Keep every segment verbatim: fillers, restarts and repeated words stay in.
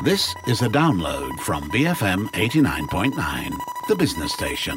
This is a download from B F M eighty-nine point nine, the business station.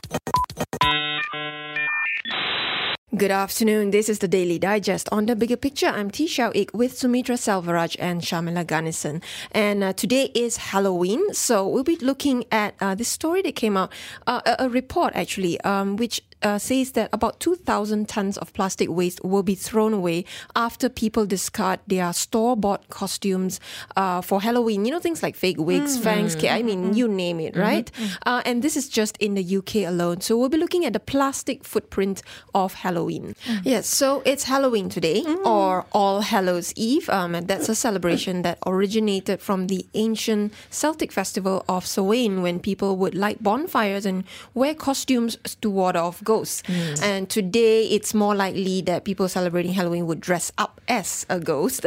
Good afternoon. This is the Daily Digest. On the bigger picture, I'm T. Shao Ik with Sumitra Selvaraj and Shamila Ganesan. And uh, today is Halloween, so we'll be looking at uh, this story that came out, uh, a, a report actually, um, which Uh, says that about two thousand tons of plastic waste will be thrown away after people discard their store-bought costumes uh, for Halloween. You know, things like fake wigs, mm-hmm. fangs, I mean, mm-hmm. you name it, right? Mm-hmm. Uh, and this is just in the U K alone. So we'll be looking at the plastic footprint of Halloween. Mm. Yes, so it's Halloween today, mm. or All Hallows Eve. Um, and that's a celebration that originated from the ancient Celtic festival of Samhain, when people would light bonfires and wear costumes to ward off ghosts. Mm. And today it's more likely that people celebrating Halloween would dress up as a ghost,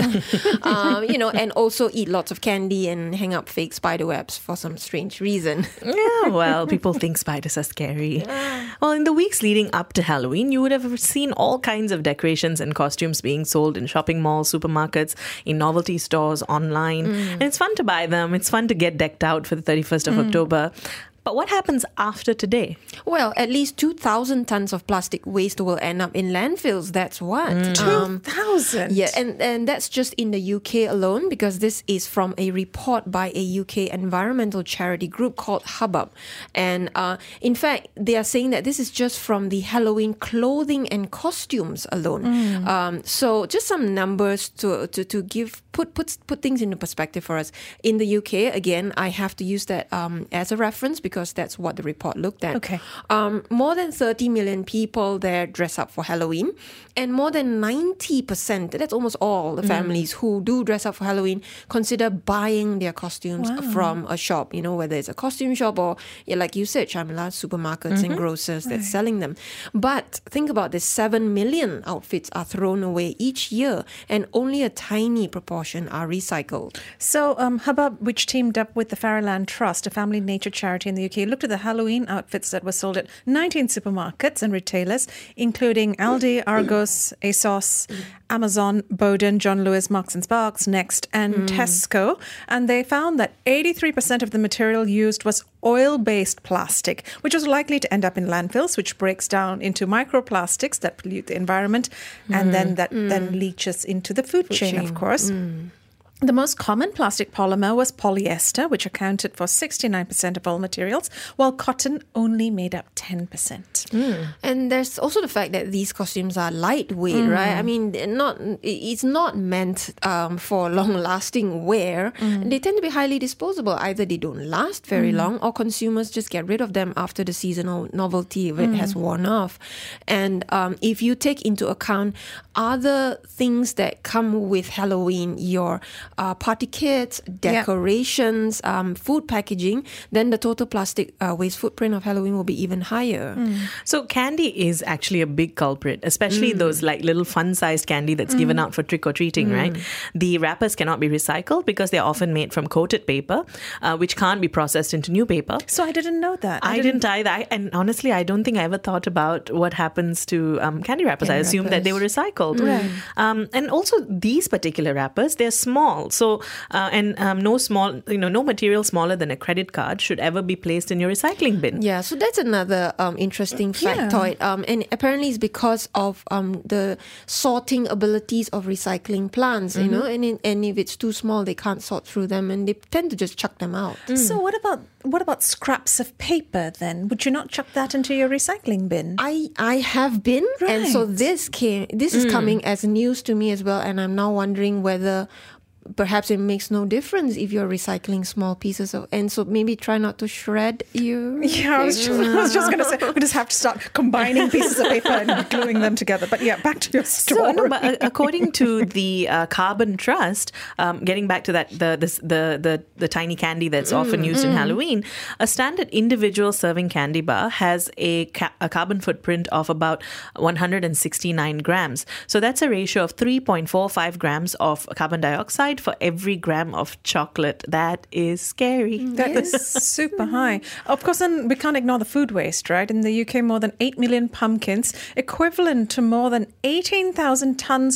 um, you know, and also eat lots of candy and hang up fake spider webs for some strange reason. Yeah, well, people think spiders are scary. Well, in the weeks leading up to Halloween, you would have seen all kinds of decorations and costumes being sold in shopping malls, supermarkets, in novelty stores, online. Mm. And it's fun to buy them. It's fun to get decked out for the thirty-first of mm. October. But what happens after today? Well, at least two thousand tons of plastic waste will end up in landfills. That's what. Mm. Um, two thousand? Yeah, and, and that's just in the U K alone, because this is from a report by a U K environmental charity group called Hubbub. And uh, in fact, they are saying that this is just from the Halloween clothing and costumes alone. Mm. Um, so just some numbers to, to, to give put, put, put things into perspective for us. In the U K, again, I have to use that um, as a reference, because because that's what the report looked at. Okay. Um, more than thirty million people there dress up for Halloween, and more than ninety percent, that's almost all the families mm. who do dress up for Halloween, consider buying their costumes wow. from a shop, you know, whether it's a costume shop or, yeah, like you said, Shamila, supermarkets mm-hmm. and grocers right. that's selling them. But think about this, seven million outfits are thrown away each year, and only a tiny proportion are recycled. So um, Hubbub, which teamed up with the Fairyland Trust, a family nature charity in the U K, looked at the Halloween outfits that were sold at nineteen supermarkets and retailers, including Aldi, Argos, ASOS, Amazon, Boden, John Lewis, Marks and Sparks, Next, and mm. Tesco. And they found that eighty-three percent of the material used was oil-based plastic, which was likely to end up in landfills, which breaks down into microplastics that pollute the environment, mm. and then that mm. then leaches into the food, food chain, chain, of course. Mm. The most common plastic polymer was polyester, which accounted for sixty-nine percent of all materials, while cotton only made up ten percent. Mm. And there's also the fact that these costumes are lightweight, mm. right? I mean, not it's not meant um, for long-lasting wear. Mm. They tend to be highly disposable. Either they don't last very mm. long, or consumers just get rid of them after the seasonal novelty of it mm. has worn off. And um, if you take into account other things that come with Halloween, your Uh, party kits, decorations, yep. um, food packaging, then the total plastic uh, waste footprint of Halloween will be even higher. Mm. So candy is actually a big culprit, especially mm. those like little fun-sized candy that's mm. given out for trick-or-treating, mm. right? The wrappers cannot be recycled because they're often made from coated paper, uh, which can't be processed into new paper. So I didn't know that. I, I didn't, didn't either. I, and honestly, I don't think I ever thought about what happens to um, candy wrappers. Candy I assumed wrappers. that they were recycled. Mm. Right. Um, and also these particular wrappers, they're small. So, uh, and um, no small, you know, no material smaller than a credit card should ever be placed in your recycling bin. Yeah, so that's another um, interesting factoid. Yeah. Um, and apparently it's because of um, the sorting abilities of recycling plants, mm-hmm. you know, and, in, and if it's too small, they can't sort through them and they tend to just chuck them out. Mm. So what about what about scraps of paper then? Would you not chuck that into your recycling bin? I, I have been, right. and so this came, this is mm. coming as news to me as well, and I'm now wondering whether perhaps it makes no difference if you're recycling small pieces of, and so maybe try not to shred your. Yeah, I was just, I was just going to say we just have to start combining pieces of paper and gluing them together. But yeah, back to your story. So, no, but uh, according to the uh, Carbon Trust, um, getting back to that the this, the the the tiny candy that's mm, often used mm. in Halloween, a standard individual serving candy bar has a ca- a carbon footprint of about one hundred sixty-nine grams. So that's a ratio of three point four five grams of carbon dioxide for every gram of chocolate. That is scary. That yes. is super high. Of course, then we can't ignore the food waste, right? In the U K, more than eight million pumpkins, equivalent to more than eighteen thousand tons of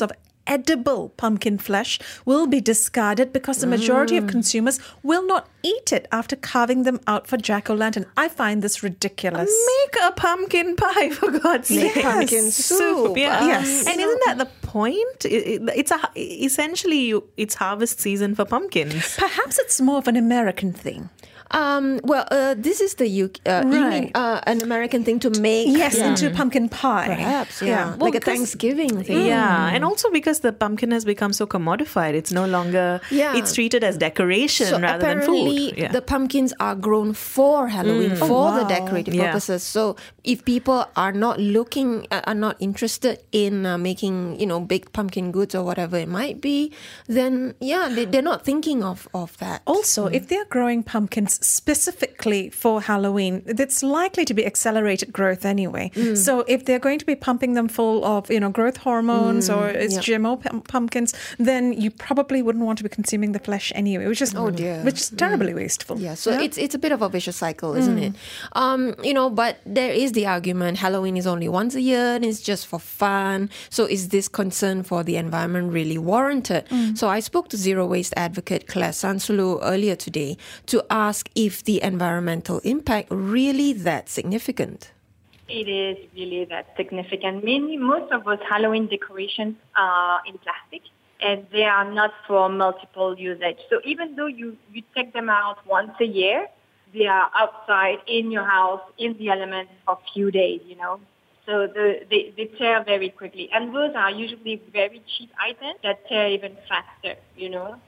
edible pumpkin flesh will be discarded because the majority of consumers will not eat it after carving them out for jack-o'-lantern. I find this ridiculous. Make a pumpkin pie, for God's Make sake. pumpkin soup. Yeah. Um, Yes. And isn't that the point? It- it- It's a essentially you- it's harvest season for pumpkins. Perhaps it's more of an American thing. Um, well, uh, this is the U K, uh, you mean, Right. uh, an American thing to make. Yes, into pumpkin pie. Perhaps, yeah. Well, like a because- Thanksgiving thing. Yeah, and also because the pumpkin has become so commodified, it's no longer Yeah. it's treated as decoration So rather than apparently food. Yeah. the pumpkins are grown for Halloween, for the wow. decorative Yeah. purposes. So if people are not looking, uh, are not interested in uh, making, you know, big pumpkin goods or whatever it might be, then yeah, they, they're not thinking of, of that. Also, if they're growing pumpkins specifically for Halloween, it's likely to be accelerated growth anyway. So if they're going to be pumping them full of, you know, growth hormones or it's yeah. G M O pum- pumpkins, then you probably wouldn't want to be consuming the flesh anyway, which is Oh, dear. which is terribly wasteful. Yeah, so it's it's a bit of a vicious cycle, isn't it? Um, you know, but there is the argument Halloween is only once a year and it's just for fun. So is this concern for the environment really warranted? So I spoke to zero waste advocate Claire Sansulu earlier today to ask if the environmental impact really that significant. It is really that significant. Mainly, most of those Halloween decorations are in plastic, and they are not for multiple usage. So even though you, you take them out once a year, they are outside in your house in the elements for a few days, you know. So the, they, they tear very quickly. And those are usually very cheap items that tear even faster, you know.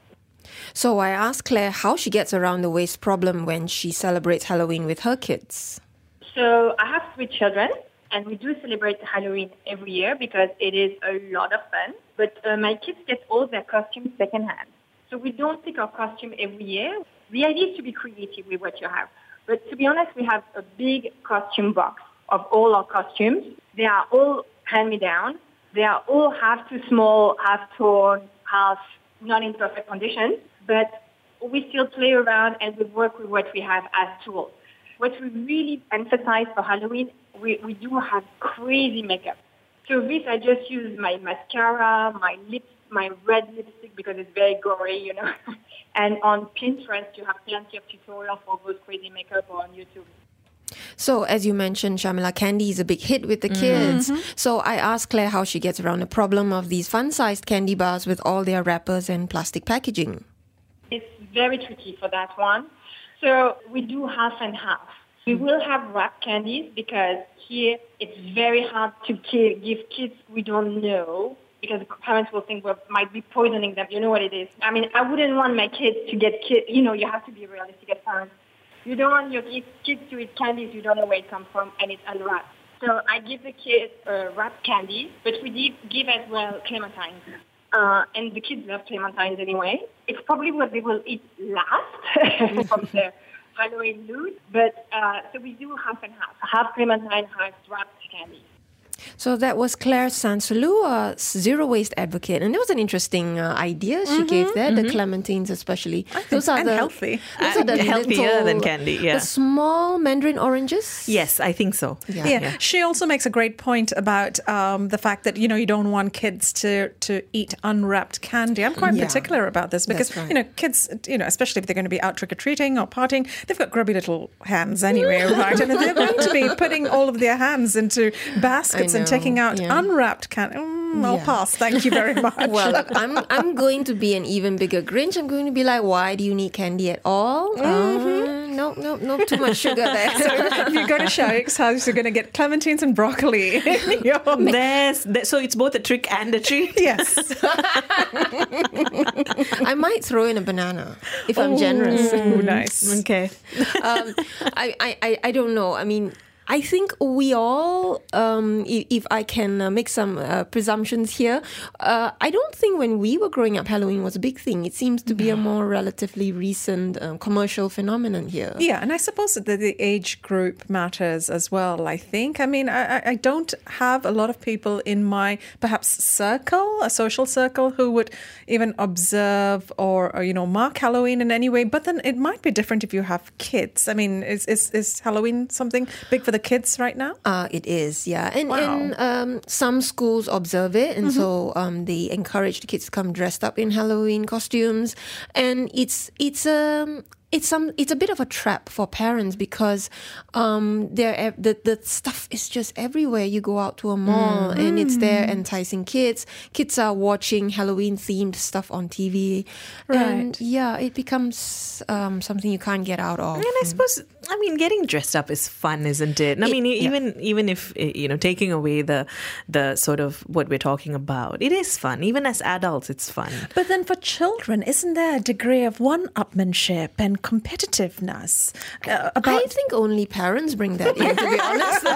So I asked Claire how she gets around the waste problem when she celebrates Halloween with her kids. So I have three children, and we do celebrate Halloween every year because it is a lot of fun. But uh, my kids get all their costumes secondhand. So we don't pick our costume every year. The idea is to be creative with what you have. But to be honest, we have a big costume box of all our costumes. They are all hand-me-down. They are all half too small, half torn, half not in perfect condition. But we still play around and we work with what we have as tools. What we really emphasize for Halloween, we, we do have crazy makeup. So this, I just use my mascara, my lips, my red lipstick because it's very gory, you know. And on Pinterest, you have plenty of tutorials for those crazy makeup or on YouTube. So as you mentioned, Shamila, candy is a big hit with the kids. So I asked Claire how she gets around the problem of these fun-sized candy bars with all their wrappers and plastic packaging. It's very tricky for that one. So we do half and half. We will have wrapped candies because here it's very hard to ki- give kids we don't know because parents will think we might be poisoning them. You know what it is. I mean, I wouldn't want my kids to get kids. You know, you have to be realistic as parents. You don't want your kids to eat candies you don't know where it comes from and it's unwrapped. So I give the kids uh, wrapped candies, but we give, give as well clementines. Uh, and the kids love clementines anyway. It's probably what they will eat last from their Halloween loot. But uh, so we do half and half. Half clementine, half wrapped candy. So that was Claire Sansulu, a zero waste advocate, and it was an interesting uh, idea she gave there. The clementines, especially, those are and the healthy. Those are the Healthier little- than candy, yeah. The small mandarin oranges. Yes, I think so. Yeah. Yeah. She also makes a great point about um, the fact that, you know, you don't want kids to, to eat unwrapped candy. I'm quite Yeah. particular about this because, That's right. you know, kids, you know, especially if they're going to be out trick-or-treating or partying, they've got grubby little hands anyway, right? And if they're going to be putting all of their hands into baskets I and know, taking out yeah. unwrapped candy, mm, I'll Yeah. pass. Thank you very much. Well, I'm I'm going to be an even bigger Grinch. I'm going to be like, why do you need candy at all? Uh, no, no, no, too much sugar there. if you go to Shaik's house, you're going to get clementines and broccoli. in your There's, there, so it's both a trick and a treat. Yes. I might throw in a banana if I'm generous. Ooh, nice. Okay. um, I, I, I- I don't know. I mean, I think we all, um, if, if I can uh, make some uh, presumptions here, uh, I don't think when we were growing up, Halloween was a big thing. It seems to be a more relatively recent um, commercial phenomenon here. Yeah, and I suppose that the age group matters as well, I think. I mean, I, I don't have a lot of people in my perhaps circle, a social circle, who would even observe or, or you know, mark Halloween in any way. But then it might be different if you have kids. I mean, is, is, is Halloween something big for the the kids right now? Uh, it is, yeah. And, Wow. and um, some schools observe it, and so um, they encourage the kids to come dressed up in Halloween costumes. And it's it's um it's some it's a bit of a trap for parents because um there the the stuff is just everywhere. You go out to a mall mm. and it's there enticing kids. Kids are watching Halloween themed stuff on T V, right? And yeah, it becomes um, something you can't get out of. And I suppose, I mean, getting dressed up is fun, isn't it? And I It- mean, yeah. even even if you know, taking away the the sort of what we're talking about, it is fun. Even as adults, it's fun. But then for children, isn't there a degree of one-upmanship and competitiveness uh, about? I think only parents bring that in, to be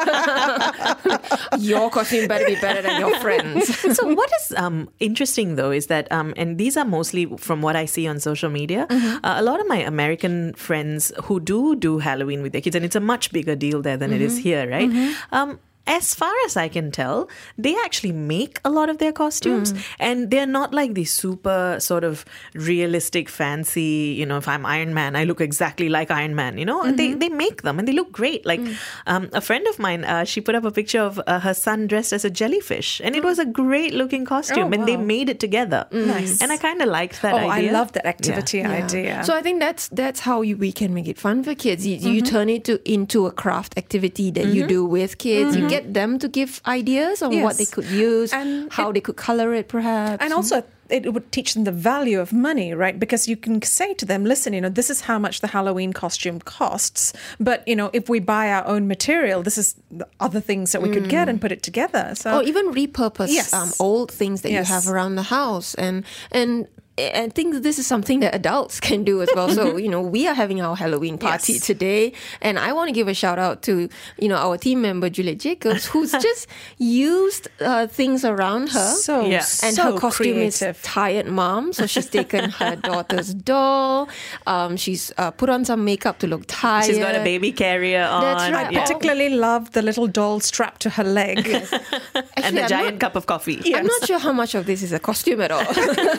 honest. Your costume better be better than your friends. So what is um, interesting though is that, um, and these are mostly from what I see on social media, uh, a lot of my American friends who do do Halloween with their kids, and it's a much bigger deal there than it is here, right? Um, as far as I can tell, they actually make a lot of their costumes, and they're not like these super sort of realistic, fancy, you know, if I'm Iron Man, I look exactly like Iron Man, you know? They they make them and they look great. Like um, a friend of mine, uh, she put up a picture of uh, her son dressed as a jellyfish, and it was a great looking costume, Oh, and they wow. made it together. Nice. And I kind of liked that Oh, idea. I love that activity Yeah. idea. So I think that's that's how you, we can make it fun for kids. You, you turn it to into a craft activity that you do with kids. You get them to give ideas on what Yes. they could use, And how it- they could color it, perhaps. And also, it would teach them the value of money, right? Because you can say to them, listen, you know, this is how much the Halloween costume costs. But, you know, if we buy our own material, this is the other things that we could get and put it together. So, or even repurpose Yes. um, old things that Yes. you have around the house, and and I think that this is something that adults can do as well. So, you know, we are having our Halloween party Yes. today, and I want to give a shout out to, you know, our team member Juliet Jacobs, who's just used uh, things around her. so, Yeah. And so her costume creative. is tired mom, so she's taken her daughter's doll. Um, she's uh, put on some makeup to look tired. She's got a baby carrier on. That's right. I yeah. particularly love the little doll strapped to her leg. Actually, and a I'm giant not- cup of coffee. I'm not sure how much of this is a costume at all.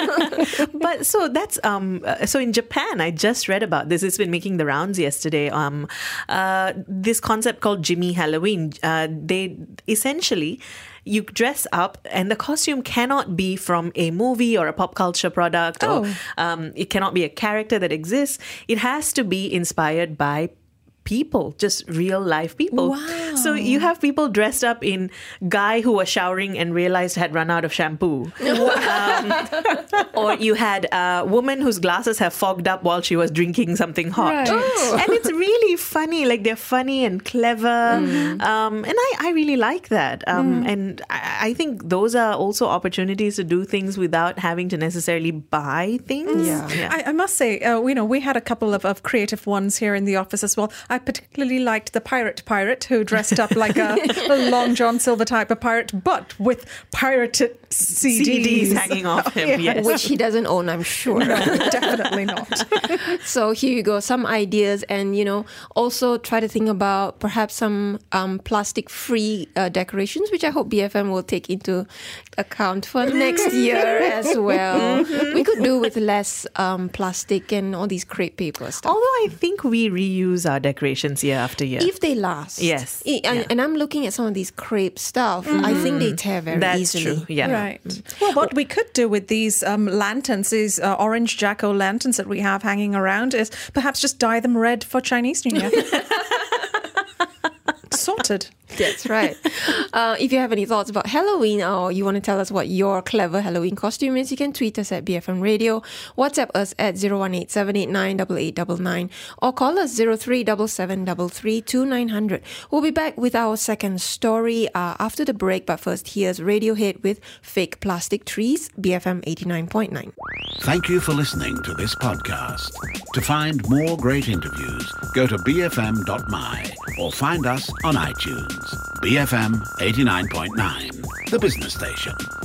But so that's um uh, so in Japan, I just read about this. It's been making the rounds yesterday. Um, uh, this concept called Jimmy Halloween. Uh, they essentially. You dress up, and the costume cannot be from a movie or a pop culture product, or Oh. um, it cannot be a character that exists. It has to be inspired by people, just real life people. Wow. So you have people dressed up in guy who was showering and realized had run out of shampoo. Um, or you had a woman whose glasses have fogged up while she was drinking something hot. Right. Oh. And it's really funny. Like they're funny and clever. Um, and I, I really like that. Um, And I, I think those are also opportunities to do things without having to necessarily buy things. Yeah. I, I must say, uh, you know, we had a couple of, of creative ones here in the office as well. I particularly liked the pirate pirate who dressed up like a, a Long John Silver type of pirate, but with pirated C Ds, C Ds hanging off him, yes. Which he doesn't own, I'm sure. No, definitely not. So here you go, some ideas, and you know, also try to think about perhaps some um, plastic-free uh, decorations, which I hope B F M will take into account for next year as well. We could do with less um, plastic and all these crepe paper stuff. Although I think we reuse our decorations year after year. If they last. Yes. I- And, Yeah. and I'm looking at some of these crepe stuff. I think they tear very That's easily. true. Yeah. Right. Well, what we could do with these um, lanterns, these uh, orange jack-o'-lanterns that we have hanging around, is perhaps just dye them red for Chinese New Year. Sorted. That's right. Uh, if you have any thoughts about Halloween, or you want to tell us what your clever Halloween costume is, you can tweet us at B F M Radio, WhatsApp us at zero one eight seven eight nine eight eight nine nine, or call us zero three seven seven three three two nine zero zero. We'll be back with our second story uh, after the break, but first here's Radiohead with Fake Plastic Trees, B F M eighty-nine point nine. Thank you for listening to this podcast. To find more great interviews, go to b f m dot m y or find us on iTunes. B F M eighty-nine point nine, the business station.